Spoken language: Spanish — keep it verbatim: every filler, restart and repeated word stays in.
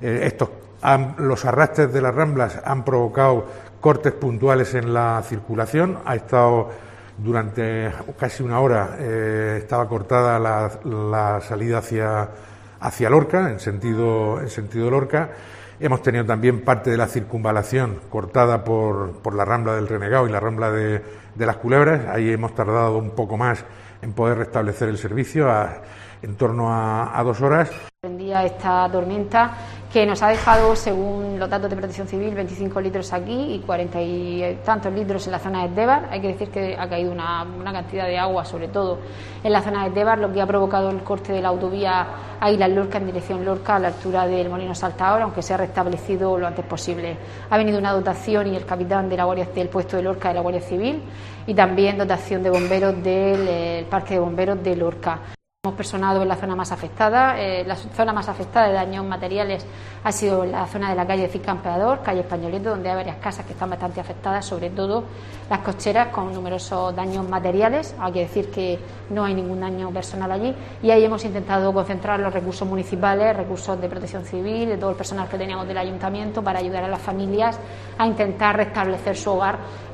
Eh, estos han, los arrastres de las ramblas han provocado cortes puntuales en la circulación. Ha estado durante casi una hora, eh, estaba cortada la, la salida hacia, hacia Lorca, en sentido, en sentido Lorca. Hemos tenido también parte de la circunvalación cortada por, por la Rambla del Renegado y la Rambla de, de las Culebras. Ahí hemos tardado un poco más en poder restablecer el servicio, a, en torno a, a dos horas. Esta tormenta que nos ha dejado, según los datos de Protección Civil, veinticinco litros aquí y cuarenta y tantos litros en la zona de Esdévar. Hay que decir que ha caído una, una cantidad de agua, sobre todo en la zona de Esdévar, lo que ha provocado el corte de la autovía Águilas-Lorca en dirección Lorca a la altura del Molino Saltador, aunque se ha restablecido lo antes posible. Ha venido una dotación y el capitán de la Guardia, del puesto de Lorca de la Guardia Civil, y también dotación de bomberos del eh, Parque de Bomberos de Lorca. Hemos personado en la zona más afectada. Eh, la zona más afectada de daños materiales ha sido la zona de la calle Cid Campeador, calle Españoleto, donde hay varias casas que están bastante afectadas, sobre todo las cocheras, con numerosos daños materiales. Hay que decir que no hay ningún daño personal allí, y ahí hemos intentado concentrar los recursos municipales, recursos de Protección Civil, de todo el personal que teníamos del ayuntamiento, para ayudar a las familias a intentar restablecer su hogar